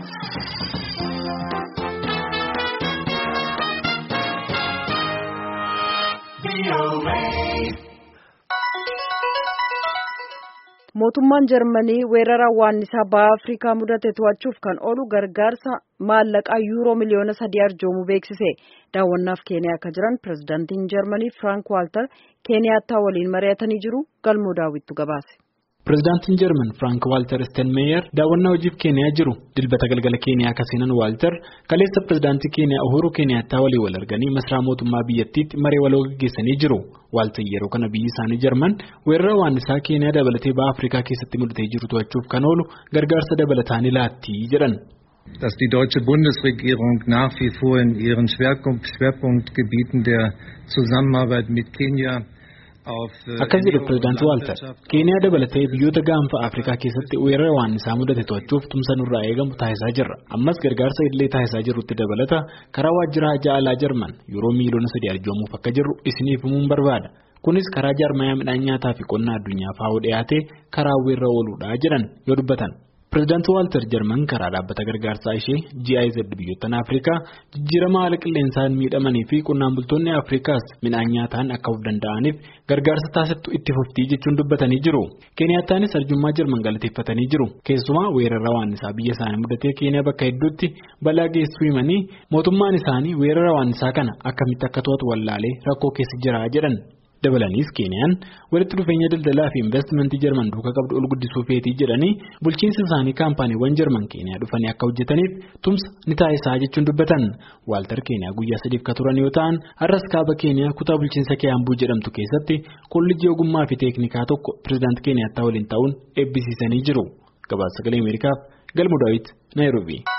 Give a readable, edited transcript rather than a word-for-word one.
Mootummaan Jarmanii weerara waannisaa baha Afrikaa mudate to'achuuf kan oolu gargaarsa maallaqaa yuuroo miliyoona 3 arjoomuu beeksise. Daawwannaaf Keeniyaa akka jiran pirezidaantiin Jarmanii Frank Walter Keeniyaattaa waliin mari'atanii jiru. Galmoo daawwittu gabaase. Pirezidaantiin Jarman Frank Walter Steinmeier daawwannaa hojiif Keeniyaa jiru. Dilbata galgala Keeniyaa kasiinan Walter kaleessa pirezidaantii Keeniyaa Uhuru Keeniyaattaa walii wal arganii masaraa mootummaa biyyattiitti maree waloo gaggeessanii jiru. Walter yeroo kana biyyi isaanii Jarman weerara waannisaa Keeniyaa dabalatee baha Afrikaa keessatti mudatee jiru to'achuuf kan oolu gargaarsa dabalataan laatti jedhan. Dass die deutsche Bundesregierung nach wie vor in ihren Schwerpunktgebieten der Zusammenarbeit mit Kenia Akkas jedhu pirezidaantii Walter Keeniyaa dabalatee biyyoota gaanfa Afrikaa keessatti weerara waannisaa mudate to'achuuf tumsa nurraa eegamu taasisaa jirra. Ammas gargaarsa illee taasisaa jirrutti dabalata karaa waajjira hajaa alaa Jarman yeroo miliyoona 3 arjoomuuf akka jirru isiniif himuun barbaada. Kunis karaa jaarmayaa midhaan nyaataa fi qonnaa addunyaa faa'oo dhiyaatee karaa weerra ooluudha jedhan yoo dubbatan. Pirezidaantii Walter Jarman karaa dhaabbata gargaarsaa ishee GIZ biyyoottan Afrikaa jijjiirama haala qilleensaan miidhamanii fi qonnaan bultoonni Afrikaas midhaan nyaataan akka of danda'aniif gargaarsa taasiftu itti fuftii jechuun dubbatanii jiru. Keeniyaattaanis arjummaa Jarman galateeffatanii jiru. Keessumaa weerara waannisaa biyya isaanii mudatee Keeniyaa bakka hedduutti balaa geessuu himanii mootummaan isaanii weerara waannisaa kana akkamitti akka to'atu wallaalee rakkoo keessa jira jedhan. Dabalaniis Keeniyaan walitti dhufeenya daldalaa fi investimentii Jarman duukaa qabdu ol guddisuu feetii jedhanii bulchiinsa isaanii kaampaaniiwwan Jarman Keeniyaa dhufanii akka hojjetaniif tumsa ni taasisaa jechuun dubbatan. Walter Keeniyaa guyyaa 3 ka turan yoo ta'an har'as kaaba Keeniyaa kutaa bulchiinsa Kiyaambuu jedhamtu keessatti kolleejjii ogummaa fi teeknikaa tokko pirezidaantii Keeniyaattaa waliin ta'uun eebbisiisanii jiru. Gabaasa Sagalee Ameerikaaf Galmoo Daawit Naayiroobii.